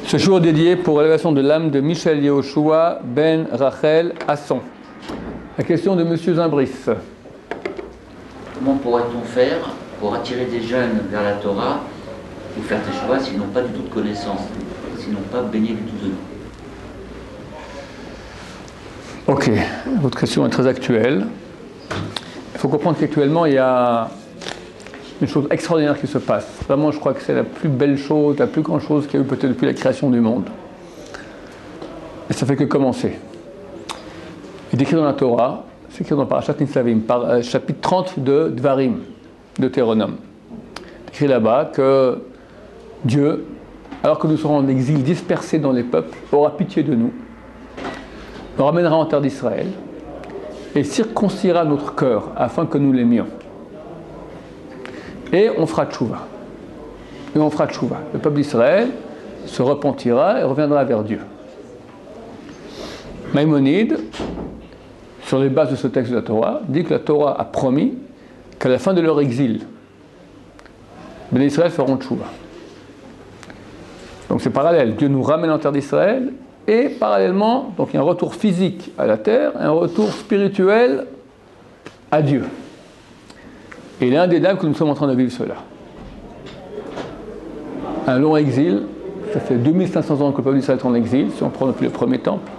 Ce jour est dédié pour l'élévation de l'âme de Michel Yehoshua ben Rachel Hasson. La question de M. Zimbris. Comment pourrait-on faire pour attirer des jeunes vers la Torah ou faire teshuva s'ils n'ont pas du tout de connaissances, s'ils n'ont pas baigné du tout dedans? Ok, votre question est très actuelle. Il faut comprendre qu'actuellement, il y a une chose extraordinaire qui se passe. Vraiment, je crois que c'est la plus belle chose, la plus grande chose qu'il y a eu peut-être depuis la création du monde. Et ça fait que commencer. Il est écrit dans la Torah, c'est écrit dans Parashat Nitzavim, chapitre 30 de Dvarim, Deutéronome. C'est écrit là-bas que Dieu, alors que nous serons en exil dispersés dans les peuples, aura pitié de nous, nous ramènera en terre d'Israël et circoncira notre cœur afin que nous l'aimions. Et on fera tchouva. Le peuple d'Israël se repentira et reviendra vers Dieu. Maïmonide, sur les bases de ce texte de la Torah, dit que la Torah a promis qu'à la fin de leur exil, les Israël feront tchouva. Donc c'est parallèle. Dieu nous ramène en terre d'Israël et parallèlement, donc il y a un retour physique à la terre et un retour spirituel à Dieu. Et il est indéniable que nous sommes en train de vivre cela. Un long exil, ça fait 2500 ans que le peuple d'Israël est en exil, si on prend depuis le premier temple.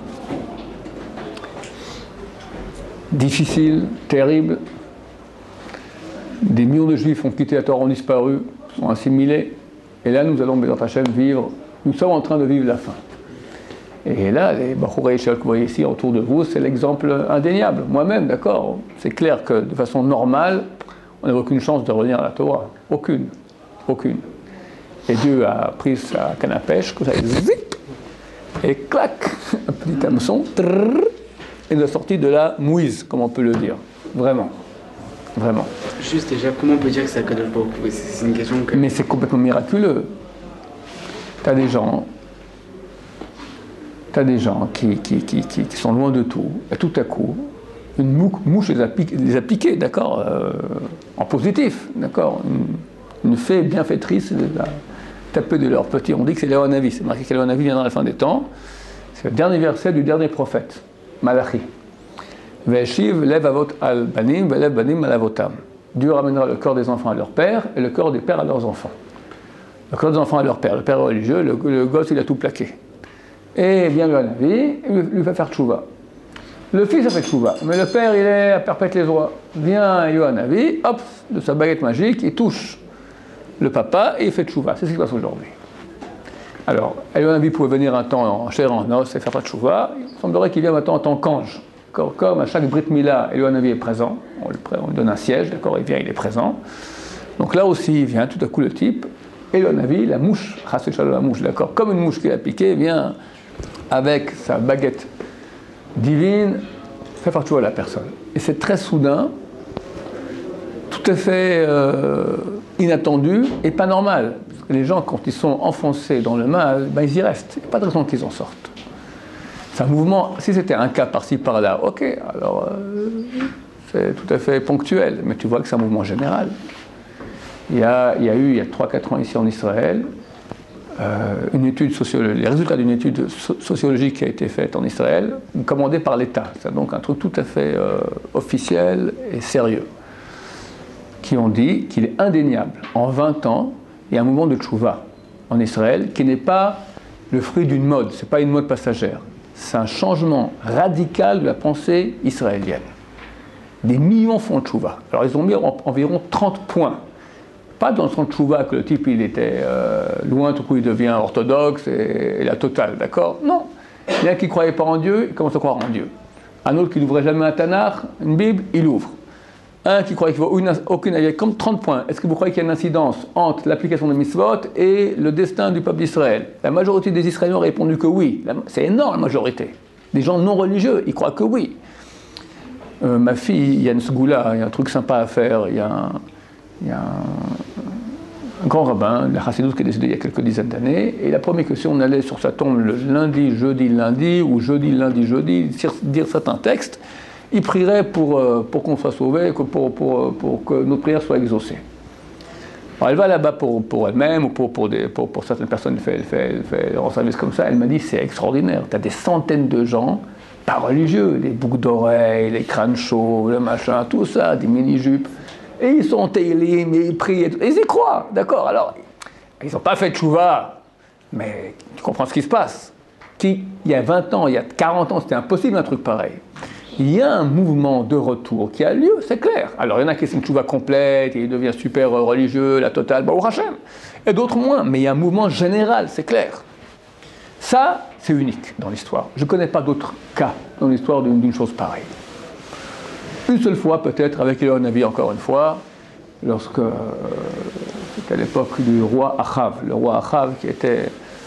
Difficile, terrible. Des millions de Juifs ont quitté la Torah, ont disparu, sont assimilés. Et là, nous allons, Bézat Hashem, vivre. Nous sommes en train de vivre la fin. Et là, les Bachourei Shal que vous voyez ici autour de vous, c'est l'exemple indéniable. Moi-même, d'accord, c'est clair que de façon normale, on n'avait aucune chance de revenir à la Torah. Aucune. Et Dieu a pris sa canne à pêche, comme ça, zip, et clac, un petit hameçon, et nous a sorti de la mouise, comme on peut le dire. Vraiment. Juste déjà, comment on peut dire que ça connaît beaucoup? C'est une question que... Mais c'est complètement miraculeux. T'as des gens qui sont loin de tout, et tout à coup, une mouche les a piqués, d'accord, en positif, d'accord, une fée bienfaitrice les a tapés de leur petit, on dit que c'est Léonavi, c'est marqué que Léonavi viendra à la fin des temps, c'est le dernier verset du dernier prophète, Malachi. Ve'eshiv lev avot al banim ve'lev banim al avotam. Dieu ramènera le cœur des enfants à leur père et le cœur des pères à leurs enfants. Le cœur des enfants à leur père, le père est religieux, le gosse il a tout plaqué. Et vient le Hanavi, et lui fait faire tchouva. Le fils a fait tchouva, mais le père il est à perpète les oies. Vient Yohanavi, hop, de sa baguette magique, il touche le papa et il fait tchouva. C'est ce qui se passe aujourd'hui. Alors, Yohanavi pouvait venir un temps en chair en os et faire pas tchouva. Il semblerait qu'il vienne maintenant en tant qu'ange. Comme à chaque Brit Mila, Yohanavi est présent, on lui donne un siège, d'accord, il vient, il est présent. Donc là aussi, il vient tout à coup le type, et Yohanavi, la mouche, la mouche, d'accord, comme une mouche qui a piqué, vient avec sa baguette divine, fait faire tchouva à la personne. Et c'est très soudain, tout à fait inattendu et pas normal. Parce que les gens, quand ils sont enfoncés dans le mal, ben, ils y restent. Il n'y a pas de raison qu'ils en sortent. C'est un mouvement, si c'était un cas par-ci, par-là, ok, alors c'est tout à fait ponctuel, mais tu vois que c'est un mouvement général. Il y a eu, il y a 3-4 ans ici en Israël, une étude les résultats d'une étude sociologique qui a été faite en Israël, commandée par l'État. C'est donc un truc tout à fait officiel et sérieux, qui ont dit qu'il est indéniable. En 20 ans, il y a un mouvement de tchouva en Israël qui n'est pas le fruit d'une mode, ce n'est pas une mode passagère. C'est un changement radical de la pensée israélienne. Des millions font tchouva. Alors ils ont mis environ 30 points. Pas dans son tchouva que le type il était loin, tout coup il devient orthodoxe et la totale, d'accord? Non. Il y en a qui ne croyaient pas en Dieu, il commence à croire en Dieu. Un autre qui n'ouvrait jamais un Tanakh, une Bible, il ouvre. Un qui croyait qu'il ne faut aucune, il y a comme 30 points. Est-ce que vous croyez qu'il y a une incidence entre l'application des mitzvot et le destin du peuple d'Israël? La majorité des Israéliens ont répondu que oui. C'est énorme, la majorité. Des gens non religieux, ils croient que oui. Ma fille, il y a une sgoula, il y a un truc sympa à faire, il y a un grand rabbin, la Chassidut, qui est décédé il y a quelques dizaines d'années, et il a promis que si on allait sur sa tombe le lundi, jeudi, ou jeudi, lundi, dire certains textes, il prierait pour qu'on soit sauvé, pour que nos prières soient exaucées. Alors elle va là-bas pour elle-même ou pour certaines personnes, elle fait en service comme ça. Elle m'a dit c'est extraordinaire. Tu as des centaines de gens, pas religieux, les boucles d'oreilles, les crânes chauds, le machin, tout ça, des mini-jupes. Et ils sont taillés, mais ils prient et tout. Et ils y croient, d'accord. Alors, ils n'ont pas fait de tchouva, mais tu comprends ce qui se passe. Il y a 20 ans, il y a 40 ans, c'était impossible un truc pareil. Il y a un mouvement de retour qui a lieu, c'est clair. Alors il y en a qui font une tchouva complète, et il devient super religieux, la totale, Baruch Hashem. Et d'autres moins, mais il y a un mouvement général, c'est clair. Ça, c'est unique dans l'histoire. Je ne connais pas d'autres cas dans l'histoire d'une chose pareille. Une seule fois, peut-être, avec Eliyahu Hanavi, encore une fois, lorsque c'était à l'époque du roi Achav, le roi Achav qui était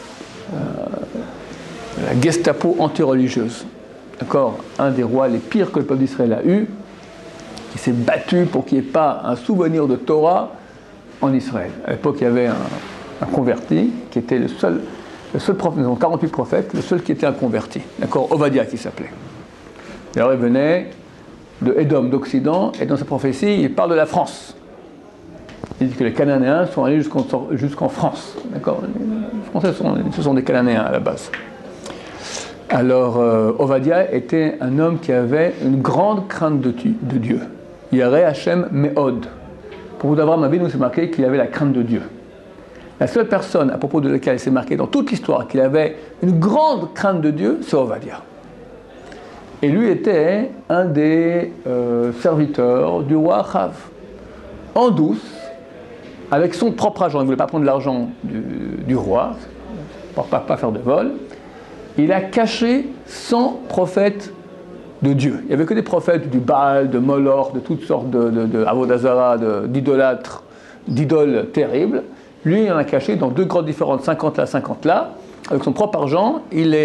la Gestapo anti-religieuse. D'accord, un des rois les pires que le peuple d'Israël a eu, qui s'est battu pour qu'il n'y ait pas un souvenir de Torah en Israël. À l'époque, il y avait un converti qui était le seul prophète, ils ont 48 prophètes, le seul qui était un converti. D'accord, Ovadia qui s'appelait. Alors il venait de Édom, d'Occident, et dans sa prophétie, il parle de la France. Il dit que les Cananéens sont allés jusqu'en France. D'accord, les Français ce sont des Cananéens à la base. Alors, Ovadia était un homme qui avait une grande crainte de Dieu. Yareh Hashem Me'od. Pour Abraham Avinu, c'est marqué qu'il avait la crainte de Dieu. La seule personne à propos de laquelle il s'est marqué dans toute l'histoire qu'il avait une grande crainte de Dieu, c'est Ovadia. Et lui était un des serviteurs du roi Achav. En douce, avec son propre argent, il ne voulait pas prendre l'argent du roi, pour ne pas faire de vol. Il a caché 100 prophètes de Dieu. Il n'y avait que des prophètes du Baal, de Moloch, de toutes sortes de Avodazara, d'idolâtres, d'idoles terribles. Lui, il en a caché dans deux grottes différentes, 50 là, 50 là. Avec son propre argent, il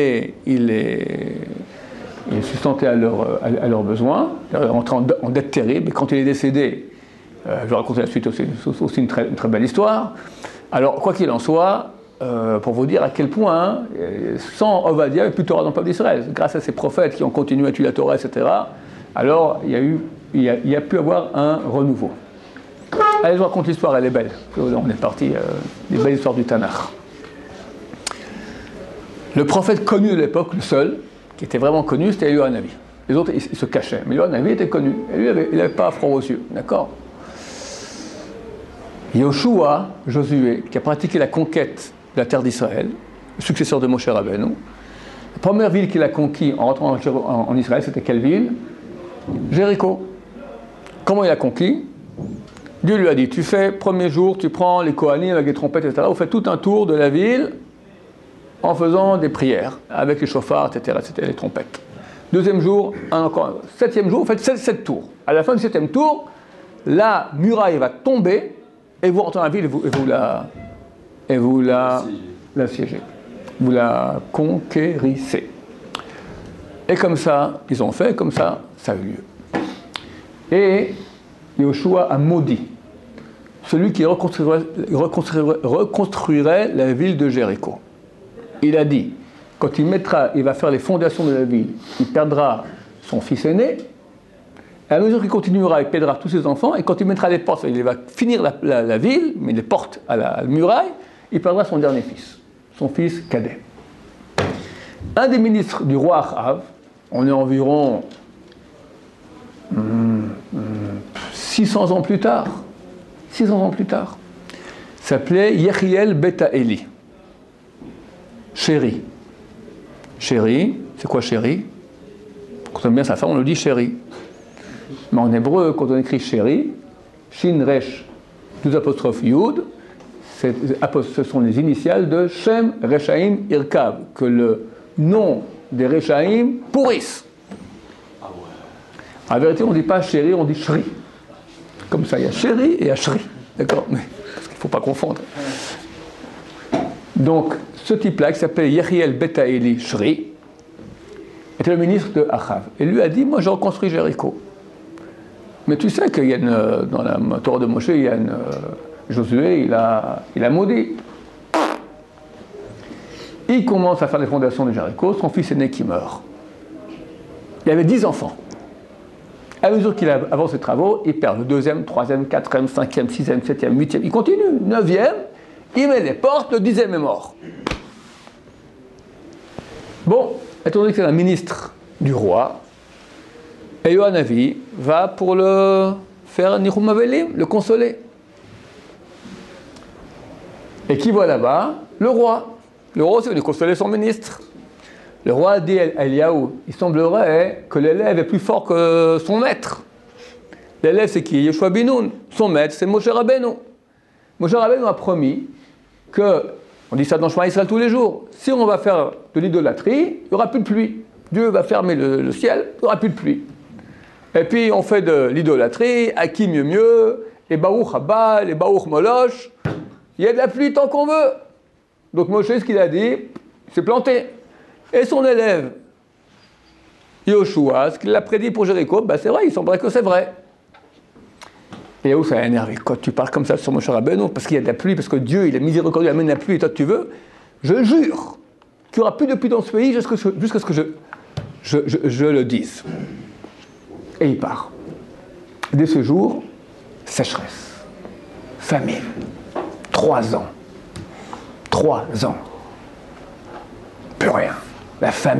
sustentait à leurs besoins, rentré en dette terrible. Et quand il est décédé, je vais raconter la suite aussi une très belle histoire. Alors, quoi qu'il en soit, pour vous dire à quel point, sans Ovadia, il n'y avait plus de Torah dans le peuple d'Israël. Grâce à ces prophètes qui ont continué à étudier la Torah, etc., alors il y a pu avoir un renouveau. Allez, je vous raconte l'histoire, elle est belle. On est parti des belles histoires du Tanakh. Le prophète connu de l'époque, le seul, qui était vraiment connu, c'était Eliyahu Hanavi. Les autres, ils se cachaient. Mais Eliyahu Hanavi était connu. Et lui, il n'avait pas froid aux yeux. D'accord ? Yoshua, Josué, qui a pratiqué la conquête de la terre d'Israël, le successeur de Moshe Rabbeinu. La première ville qu'il a conquise en rentrant en Israël, c'était quelle ville ? Jéricho. Comment il a conquis ? Dieu lui a dit, tu fais, premier jour, tu prends les Kohanim avec des trompettes, etc. Vous faites tout un tour de la ville en faisant des prières, avec les chauffards, etc., les trompettes. Deuxième jour, encore, septième jour, vous faites 7 tours. À la fin du 7e tour, la muraille va tomber et vous rentrez dans la ville et vous l'assiégez. Vous la conquérissez. Et comme ça, ils ont fait, comme ça a eu lieu. Et Yoshua a maudit celui qui reconstruirait la ville de Jéricho. Il a dit, quand il va faire les fondations de la ville, il perdra son fils aîné, et à mesure qu'il continuera, il perdra tous ses enfants, et quand il mettra les portes, il va finir la ville, mais les portes à la muraille, il perdra son dernier fils, son fils cadet. Un des ministres du roi Achav, on est environ 600 ans plus tard, s'appelait Yechiel Beta Eli. Chéri. Chéri, c'est quoi chéri ? Quand on aime bien sa femme, on le dit chéri. Mais en hébreu, quand on écrit chéri, Shin Resh, 2 apostrophes Yud, ce sont les initiales de Shem Reshaim Irkav, que le nom des Reshaim pourrissent. En vérité, on ne dit pas chéri, on dit shri. Comme ça, il y a chéri et il y a shri. D'accord ? Mais parce qu'il ne faut pas confondre. Donc, ce type-là, qui s'appelait Yechiel Beta Eli Shri, était le ministre de Achav. Et lui a dit, moi, je reconstruis Jéricho. Mais tu sais qu'il y a dans la Torah de Moshe, il y a Josué, il a maudit. Il commence à faire les fondations de Jéricho, son fils aîné qui meurt. Il avait 10 enfants. À mesure qu'il avance ses travaux, il perd le 2e, 3e, 4e, 5e, 6e, 7e, 8e, il continue, 9e, il met les portes, le 10e est mort. Bon, étant donné que c'est un ministre du roi, Eliyahu va pour le faire Nihum Avelim, le consoler. Et qui voit là-bas? Le roi. Le roi, c'est venu consoler son ministre. Le roi a dit à Eliyahu, il semblerait que l'élève est plus fort que son maître. L'élève, c'est qui? Yoshua Binoun. Son maître, c'est Moshe Rabbeinu. Moshe Rabbeinu a promis que, on dit ça dans Shema Israël tous les jours, si on va faire de l'idolâtrie, il n'y aura plus de pluie. Dieu va fermer le ciel, il n'y aura plus de pluie. Et puis on fait de l'idolâtrie, à qui mieux, et Baruch Haba, et Baruch Moloch, il y a de la pluie tant qu'on veut. Donc Moshe, ce qu'il a dit, c'est planté. Et son élève, Yoshua, ce qu'il a prédit pour Jéricho, ben c'est vrai, il semblerait que c'est vrai. Et où ça a énervé quand tu parles comme ça sur Moshe Rabbeinu, parce qu'il y a de la pluie, parce que Dieu, il est miséricordieux, il amène la pluie, et toi tu veux. Je jure qu'il n'y aura plus de pluie dans ce pays jusqu'à ce que je le dise. Et il part. Dès ce jour, sécheresse, famine, 3 ans. 3 ans. Plus rien. La famine.